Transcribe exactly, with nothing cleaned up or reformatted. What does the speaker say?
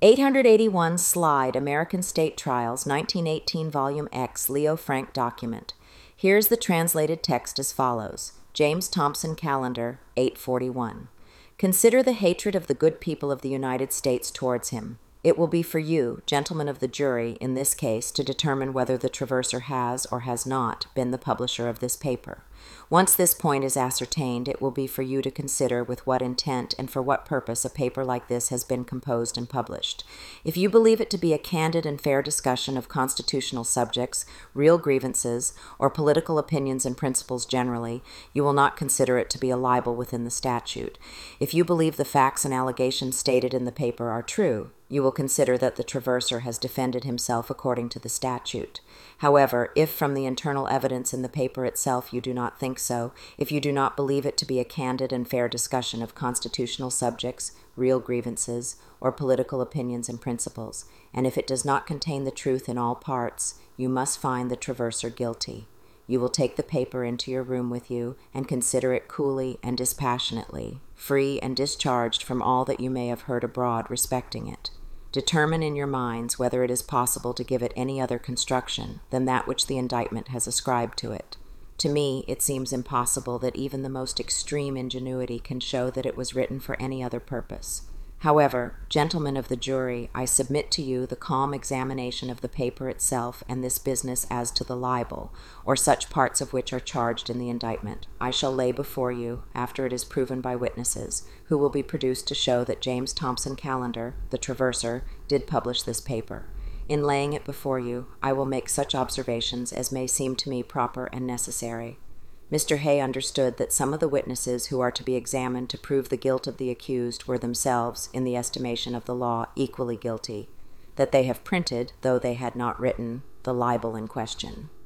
eight eighty-one Slide, American State Trials, nineteen eighteen, Volume X, Leo Frank document. Here's the translated text as follows. James Thompson Callender, eight forty-one. Consider the hatred of the good people of the United States towards him. It will be for you, gentlemen of the jury, in this case, to determine whether the traverser has or has not been the publisher of this paper. Once this point is ascertained, it will be for you to consider with what intent and for what purpose a paper like this has been composed and published. If you believe it to be a candid and fair discussion of constitutional subjects, real grievances, or political opinions and principles generally, you will not consider it to be a libel within the statute. If you believe the facts and allegations stated in the paper are true, you will consider that the traverser has defended himself according to the statute. However, if from the internal evidence in the paper itself you do not think so, if you do not believe it to be a candid and fair discussion of constitutional subjects, real grievances, or political opinions and principles, and if it does not contain the truth in all parts, you must find the traverser guilty. You will take the paper into your room with you and consider it coolly and dispassionately, free and discharged from all that you may have heard abroad respecting it. Determine in your minds whether it is possible to give it any other construction than that which the indictment has ascribed to it. To me, it seems impossible that even the most extreme ingenuity can show that it was written for any other purpose. However, gentlemen of the jury, I submit to you the calm examination of the paper itself and this business as to the libel, or such parts of which are charged in the indictment. I shall lay before you, after it is proven by witnesses, who will be produced to show that James Thompson Callender, the traverser, did publish this paper. In laying it before you, I will make such observations as may seem to me proper and necessary. Mister Hay understood that some of the witnesses who are to be examined to prove the guilt of the accused were themselves, in the estimation of the law, equally guilty, that they have printed, though they had not written, the libel in question.